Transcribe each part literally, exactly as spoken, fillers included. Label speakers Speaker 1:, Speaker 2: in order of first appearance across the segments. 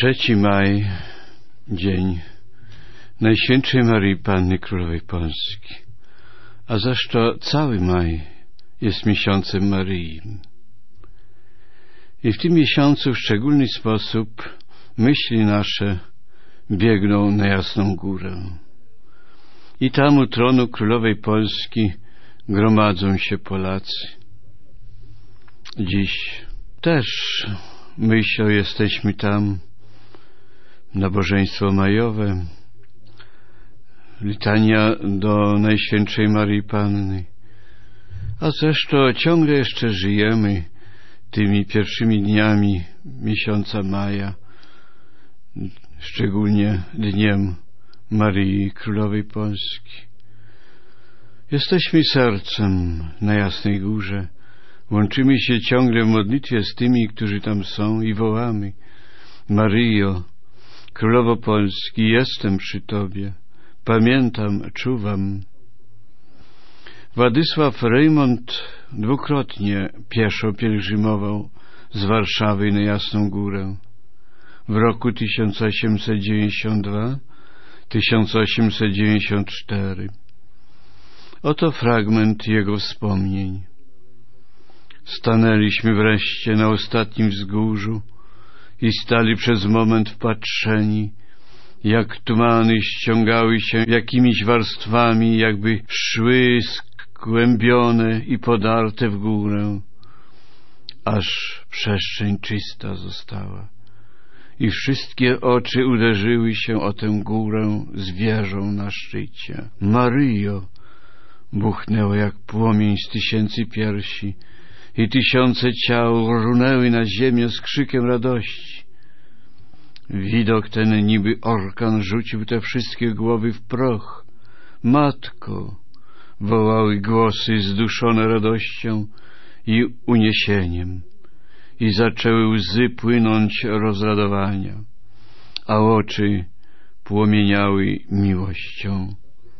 Speaker 1: Trzeci maj, dzień Najświętszej Maryi Panny Królowej Polski, a zaś to cały maj jest miesiącem Maryi. I w tym miesiącu w szczególny sposób myśli nasze biegną na Jasną Górę. I tam u tronu Królowej Polski gromadzą się Polacy. Dziś też myślą, jesteśmy tam, nabożeństwo majowe, litania do Najświętszej Maryi Panny. A zresztą ciągle jeszcze żyjemy tymi pierwszymi dniami miesiąca maja, szczególnie dniem Maryi Królowej Polski. Jesteśmy sercem na Jasnej Górze, łączymy się ciągle w modlitwie z tymi, którzy tam są i wołamy: Maryjo, Królowo Polski, jestem przy Tobie, pamiętam, czuwam. Władysław Rejmont dwukrotnie pieszo pielgrzymował z Warszawy na Jasną Górę. W roku tysiąc osiemset dziewięćdziesiątym drugim - tysiąc osiemset dziewięćdziesiątym czwartym. Oto fragment jego wspomnień. Stanęliśmy wreszcie na ostatnim wzgórzu i stali przez moment wpatrzeni, jak tumany ściągały się jakimiś warstwami, jakby szły skłębione i podarte w górę, aż przestrzeń czysta została i wszystkie oczy uderzyły się o tę górę z wieżą na szczycie. Maryjo, buchnęło jak płomień z tysięcy piersi i tysiące ciał runęły na ziemię z krzykiem radości. Widok ten niby orkan rzucił te wszystkie głowy w proch. Matko, wołały głosy zduszone radością i uniesieniem i zaczęły łzy płynąć rozradowania, a oczy płomieniały miłością.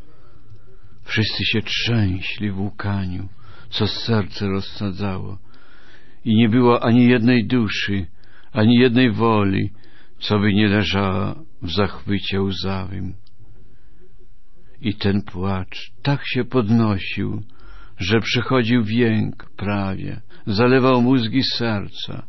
Speaker 1: Wszyscy się trzęśli w łkaniu, co serce rozsadzało, i nie było ani jednej duszy, ani jednej woli, co by nie leżała w zachwycie łzawym. I ten płacz tak się podnosił, że przechodził w jęk prawie, zalewał mózgi serca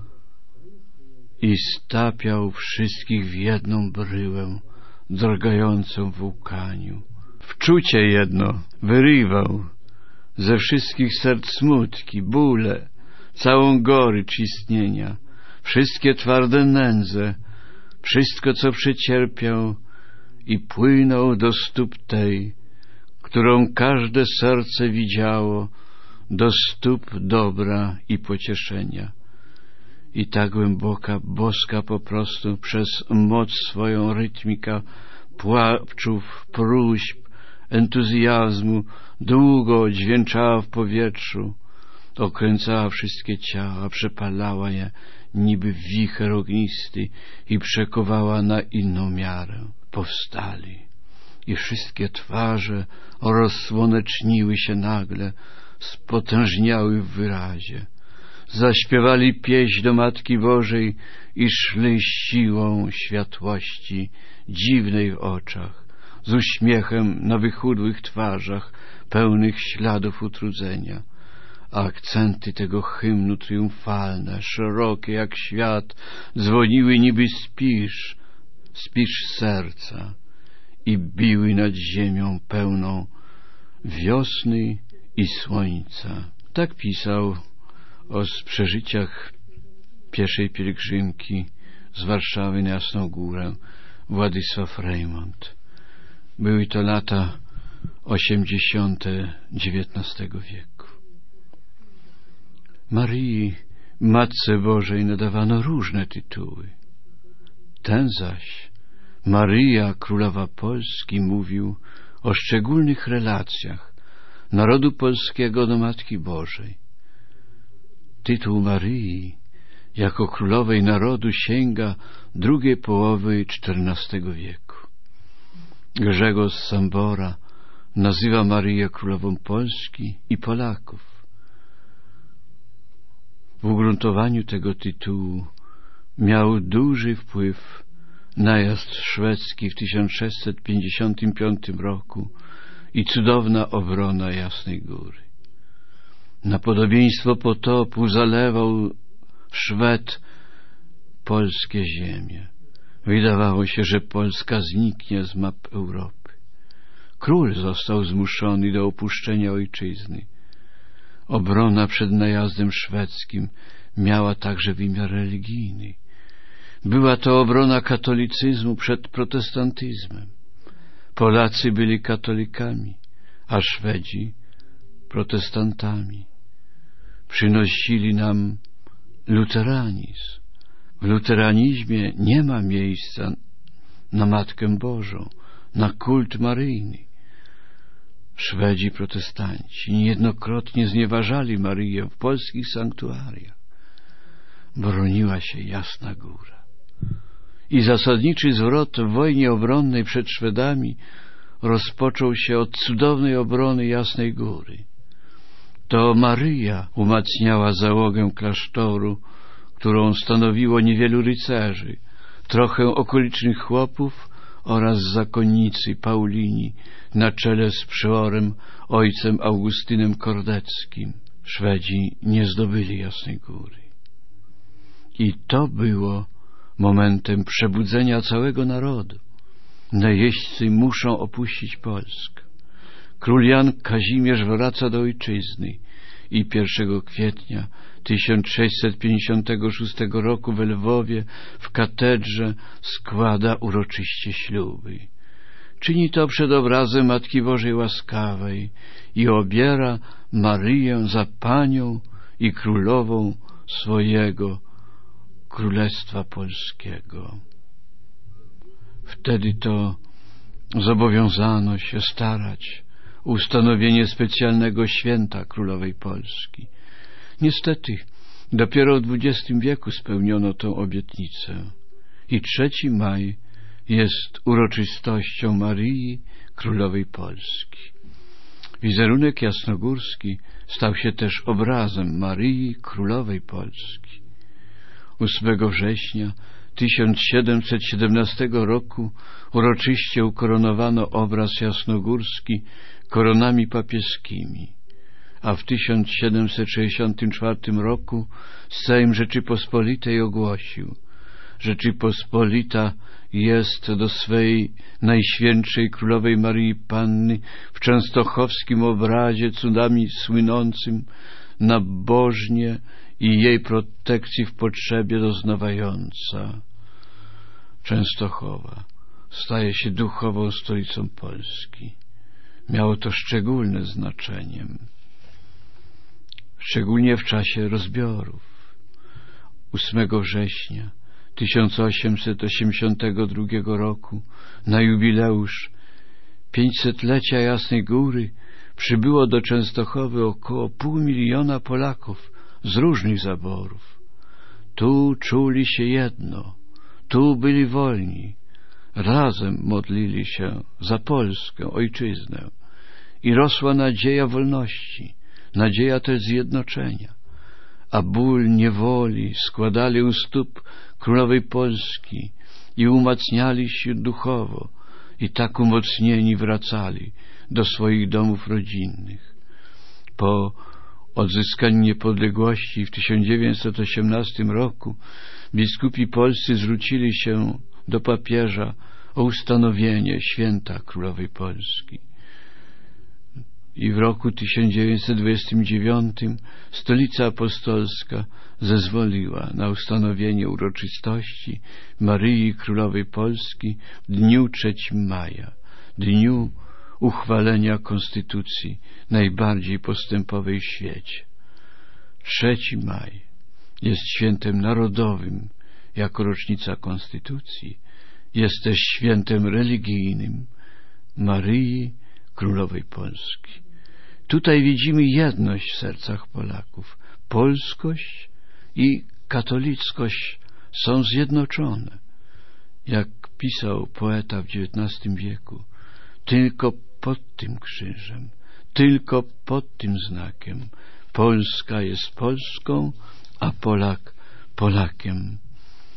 Speaker 1: i stapiał wszystkich w jedną bryłę, drgającą w łkaniu. Wczucie jedno wyrywał ze wszystkich serc smutki, bóle, całą gorycz istnienia, wszystkie twarde nędze, wszystko, co przecierpiał, i płynął do stóp tej, którą każde serce widziało, do stóp dobra i pocieszenia. I ta głęboka, boska po prostu przez moc swoją rytmika płaczów, próśb, entuzjazmu długo dźwięczała w powietrzu, okręcała wszystkie ciała, przepalała je niby wicher ognisty i przekowała na inną miarę. Powstali i wszystkie twarze rozsłoneczniły się nagle, spotężniały w wyrazie. Zaśpiewali pieśń do Matki Bożej i szli siłą światłości dziwnej w oczach, z uśmiechem na wychudłych twarzach, pełnych śladów utrudzenia. A akcenty tego hymnu triumfalne, szerokie jak świat, dzwoniły niby spisz, spisz serca i biły nad ziemią pełną wiosny i słońca. Tak pisał o przeżyciach pieszej pielgrzymki z Warszawy na Jasną Górę Władysław Rejmont. Były to lata osiemdziesiąte dziewiętnastego wieku. Maryi, Matce Bożej, nadawano różne tytuły. Ten zaś, Maryja, Królowa Polski, mówił o szczególnych relacjach narodu polskiego do Matki Bożej. Tytuł Maryi jako Królowej Narodu sięga drugiej połowy czternastego wieku. Grzegorz z Sambora nazywa Maryję Królową Polski i Polaków. W ugruntowaniu tego tytułu miał duży wpływ najazd szwedzki w tysiąc sześćset pięćdziesiątym piątym roku i cudowna obrona Jasnej Góry. Na podobieństwo potopu zalewał Szwed polskie ziemie. Wydawało się, że Polska zniknie z map Europy. Król został zmuszony do opuszczenia ojczyzny. Obrona przed najazdem szwedzkim miała także wymiar religijny. Była to obrona katolicyzmu przed protestantyzmem. Polacy byli katolikami, a Szwedzi protestantami. Przynosili nam luteranizm. W luteranizmie nie ma miejsca na Matkę Bożą, na kult maryjny. Szwedzi protestanci niejednokrotnie znieważali Maryję w polskich sanktuariach. Broniła się Jasna Góra. I zasadniczy zwrot w wojnie obronnej przed Szwedami rozpoczął się od cudownej obrony Jasnej Góry. To Maryja umacniała załogę klasztoru, którą stanowiło niewielu rycerzy, trochę okolicznych chłopów oraz zakonnicy Paulini na czele z przeorem ojcem Augustynem Kordeckim. Szwedzi nie zdobyli Jasnej Góry. I to było momentem przebudzenia całego narodu. Najeźdźcy muszą opuścić Polskę. Król Jan Kazimierz wraca do ojczyzny i pierwszego kwietnia tysiąc sześćset pięćdziesiątego szóstego roku w Lwowie w katedrze składa uroczyście śluby. Czyni to przed obrazem Matki Bożej Łaskawej i obiera Maryję za panią i królową swojego Królestwa Polskiego. Wtedy to zobowiązano się starać o ustanowienie specjalnego święta Królowej Polski. Niestety, dopiero w dwudziestym wieku spełniono tę obietnicę i trzeci maj jest uroczystością Maryi, Królowej Polski. Wizerunek jasnogórski stał się też obrazem Maryi, Królowej Polski. ósmego września tysiąc siedemset siedemnastego roku uroczyście ukoronowano obraz jasnogórski koronami papieskimi, a w tysiąc siedemset sześćdziesiątym czwartym roku Sejm Rzeczypospolitej ogłosił: Rzeczypospolita jest do swej Najświętszej Królowej Maryi Panny w częstochowskim obrazie cudami słynącym nabożnie i jej protekcji w potrzebie doznawająca. Częstochowa staje się duchową stolicą Polski. Miało to szczególne znaczenie, szczególnie w czasie rozbiorów. ósmego września tysiąc osiemset osiemdziesiątego drugiego roku na jubileusz pięćsetlecia Jasnej Góry przybyło do Częstochowy około pół miliona Polaków z różnych zaborów. Tu czuli się jedno, tu byli wolni, razem modlili się za Polskę, ojczyznę i rosła nadzieja wolności, nadzieja też zjednoczenia, a ból niewoli składali u stóp Królowej Polski i umacniali się duchowo i tak umocnieni wracali do swoich domów rodzinnych. Po odzyskaniu niepodległości w tysiąc dziewięćset osiemnastym roku biskupi polscy zwrócili się do papieża o ustanowienie święta Królowej Polski. I w roku tysiąc dziewięćset dwudziestym dziewiątym Stolica Apostolska zezwoliła na ustanowienie uroczystości Maryi Królowej Polski w dniu trzeciego maja, dniu uchwalenia konstytucji najbardziej postępowej w świecie. trzeciego maja jest świętem narodowym jako rocznica konstytucji, jest też świętem religijnym Maryi Królowej Polski. Tutaj widzimy jedność w sercach Polaków. Polskość i katolickość są zjednoczone. Jak pisał poeta w dziewiętnastym wieku, tylko pod tym krzyżem, tylko pod tym znakiem Polska jest Polską, a Polak Polakiem.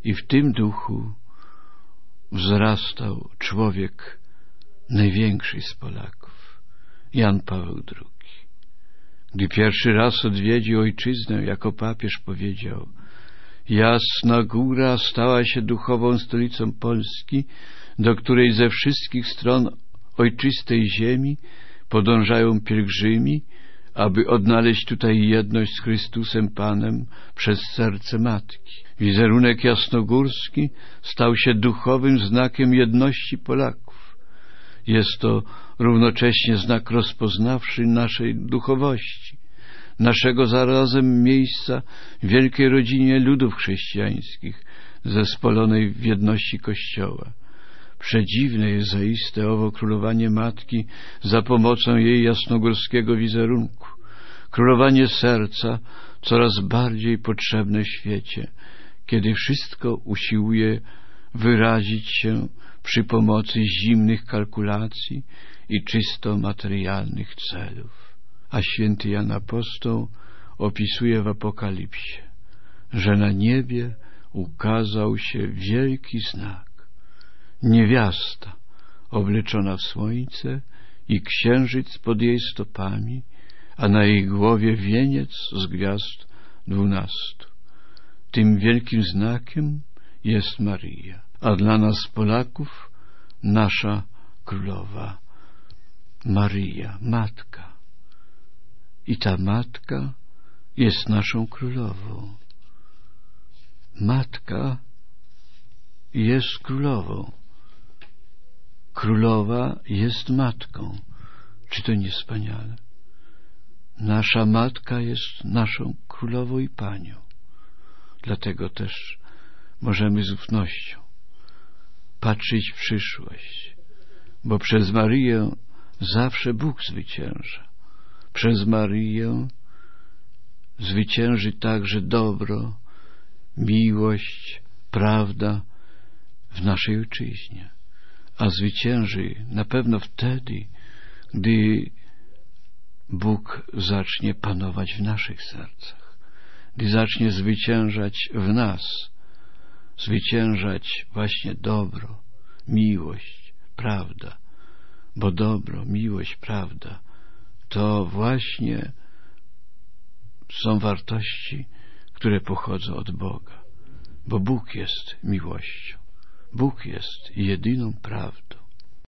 Speaker 1: I w tym duchu wzrastał człowiek największy z Polaków, Jan Paweł drugi. Gdy pierwszy raz odwiedził ojczyznę, jako papież powiedział: Jasna Góra stała się duchową stolicą Polski, do której ze wszystkich stron ojczystej ziemi podążają pielgrzymi, aby odnaleźć tutaj jedność z Chrystusem Panem przez serce Matki. Wizerunek jasnogórski stał się duchowym znakiem jedności Polaków. Jest to równocześnie znak rozpoznawczy naszej duchowości, naszego zarazem miejsca w wielkiej rodzinie ludów chrześcijańskich, zespolonej w jedności Kościoła. Przedziwne jest zaiste owo królowanie Matki za pomocą jej jasnogórskiego wizerunku. Królowanie serca coraz bardziej potrzebne w świecie, kiedy wszystko usiłuje wyrazić się przy pomocy zimnych kalkulacji i czysto materialnych celów. A święty Jan Apostoł opisuje w Apokalipsie, że na niebie ukazał się wielki znak. Niewiasta obleczona w słońce i księżyc pod jej stopami, a na jej głowie wieniec z gwiazd dwunastu. Tym wielkim znakiem jest Maryja, a dla nas Polaków nasza królowa Maryja, Matka. I ta Matka jest naszą królową. Matka jest królową. Królowa jest matką. Czy to nie wspaniale? Nasza Matka jest naszą królową i panią. Dlatego też możemy z ufnością patrzeć w przyszłość, bo przez Maryję zawsze Bóg zwycięża. Przez Maryję zwycięży także dobro, miłość, prawda w naszej ojczyźnie. A zwycięży na pewno wtedy, gdy Bóg zacznie panować w naszych sercach, gdy zacznie zwyciężać w nas, zwyciężać właśnie dobro, miłość, prawda, bo dobro, miłość, prawda to właśnie są wartości, które pochodzą od Boga, bo Bóg jest miłością. Bóg jest jedyną prawdą.